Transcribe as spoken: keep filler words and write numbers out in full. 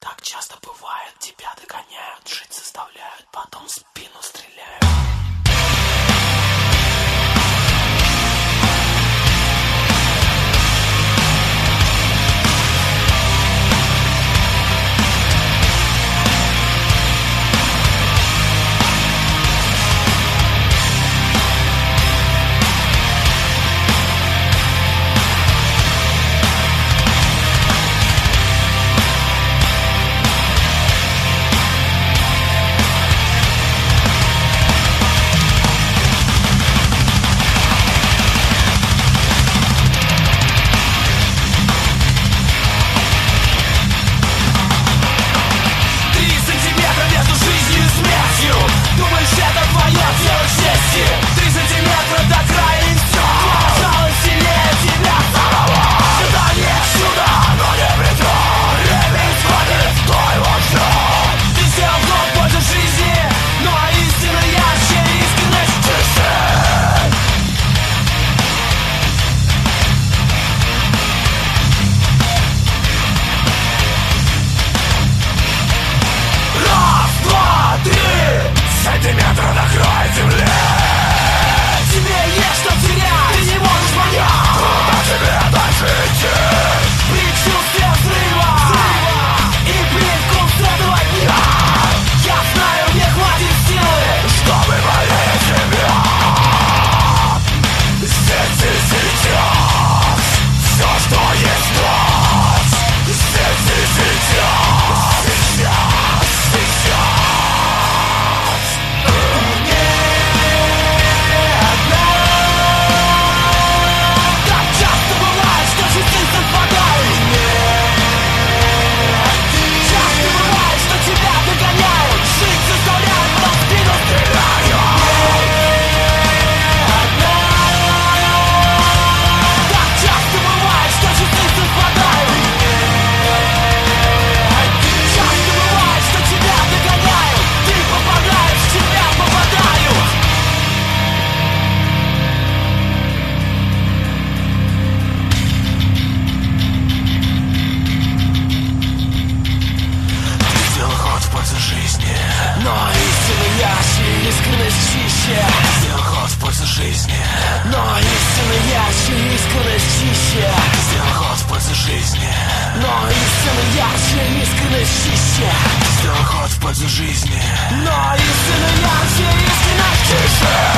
Так часто бывает, тебя догоняют, жить заставляют, потом в спину стреляют. Сантиметра до края земли. Тебе есть что терять, ты не можешь понять, куда тебе дальше идти. Предчувствие взрыва, взрыва и привкус этого дня. Я знаю, мне хватит силы, чтобы поверить в тебя. Здесь и сейчас все, что есть нас. Здесь и сейчас, сейчас, сейчас. Но истинный ярче, искренность чище. Сделал ход в пользу жизни. Но истинный ярче, искренность чище. Сделал ход в пользу жизни. Но истинный ярче, искренность чище. Сделал ход в пользу жизни. Но истинный ярче, искренность чище.